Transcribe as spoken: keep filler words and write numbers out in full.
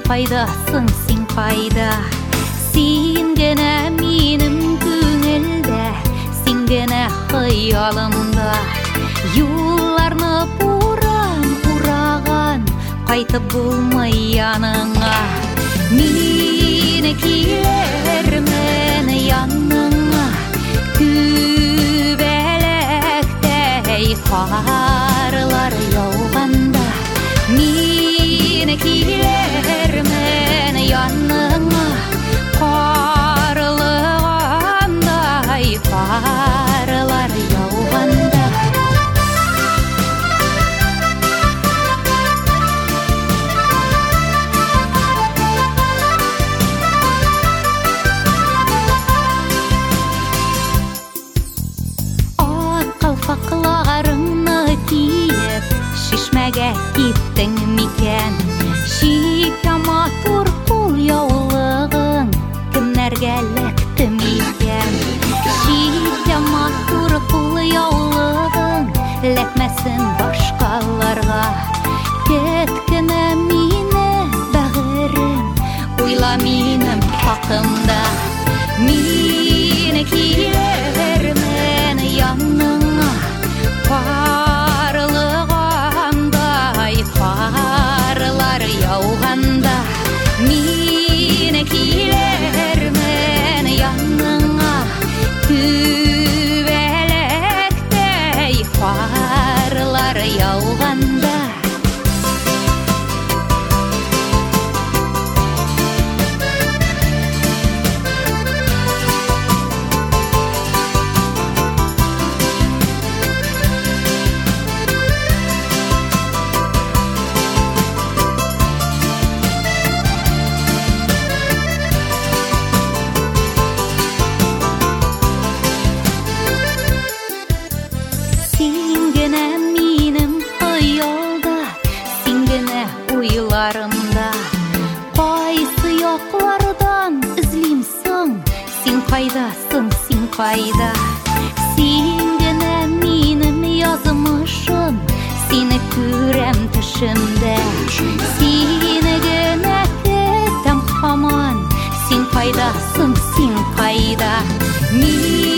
қайдасың, сен қайда? Сен генә минем күңелдә, сен генә хыялымда. Юлларны буран ураган, кайтып булмый яныңа. Мине килермен яныңа, күбәләктәй карлар яуганда. Мине килермен яныңа, карлыгандай карлар яуганда. Қалфақларыңны киеп, шишмәгә киттең микән? Шикә матур кул яулыгың кемнәргә ләкте микән? Шикә матур кул яулыгың ләкмәсен башкаларга. Кеткенә мине бәгырем, уйла минем хакымда. Мине килермен яныңа, карлыгандай карлар яуганда. Мине килермен яныңа, күбәләктәй карлар яуганда. Кайсы яклардан излимсың, син кайдасың, син кайда? Син генә минем язмышым, сине күрәм төшемдә. Сине генә көтәм һаман, син кайдасың, син кайда?